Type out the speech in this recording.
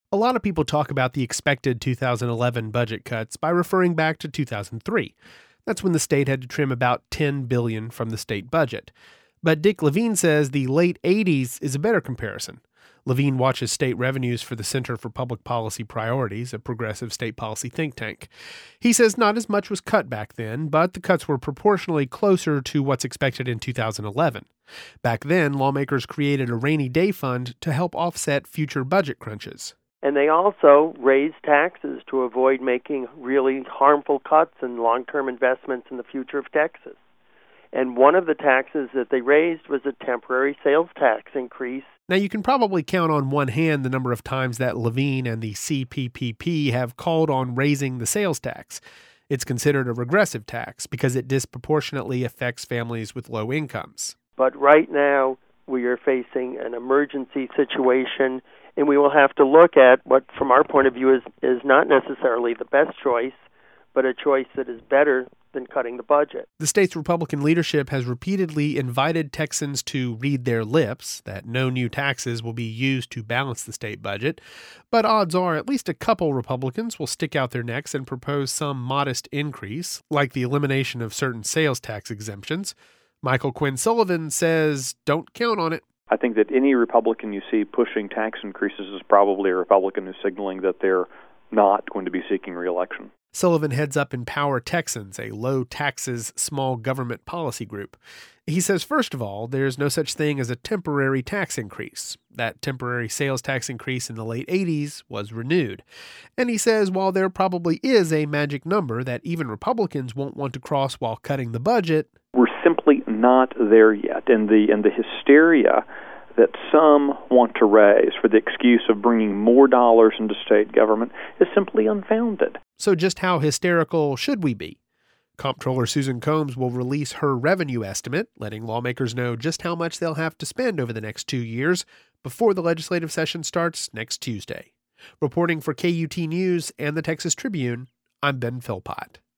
A lot of people talk about the expected 2011 budget cuts by referring back to 2003. That's when the state had to trim about $10 billion from the state budget. But Dick Levine says the late 80s is a better comparison. Levine watches state revenues for the Center for Public Policy Priorities, a progressive state policy think tank. He says not as much was cut back then, but the cuts were proportionally closer to what's expected in 2011. Back then, lawmakers created a rainy day fund to help offset future budget crunches. And they also raised taxes to avoid making really harmful cuts in long-term investments in the future of Texas. And one of the taxes that they raised was a temporary sales tax increase. Now, you can probably count on one hand the number of times that Levine and the CPPP have called on raising the sales tax. It's considered a regressive tax because it disproportionately affects families with low incomes. But right now, we are facing an emergency situation, and we will have to look at what, from our point of view, is not necessarily the best choice, but a choice that is better than cutting the budget. The state's Republican leadership has repeatedly invited Texans to read their lips that no new taxes will be used to balance the state budget, but odds are at least a couple Republicans will stick out their necks and propose some modest increase, like the elimination of certain sales tax exemptions. Michael Quinn Sullivan says don't count on it. I think that any Republican you see pushing tax increases is probably a Republican who's signaling that they're not going to be seeking re-election. Sullivan heads up Empower Texans, a low-taxes, small government policy group. He says, first of all, there's no such thing as a temporary tax increase. That temporary sales tax increase in the late 80s was renewed. And he says while there probably is a magic number that even Republicans won't want to cross while cutting the budget, we're simply not there yet. And the hysteria that some want to raise for the excuse of bringing more dollars into state government is simply unfounded. So just how hysterical should we be? Comptroller Susan Combs will release her revenue estimate, letting lawmakers know just how much they'll have to spend over the next 2 years before the legislative session starts next Tuesday. Reporting for KUT News and the Texas Tribune, I'm Ben Philpott.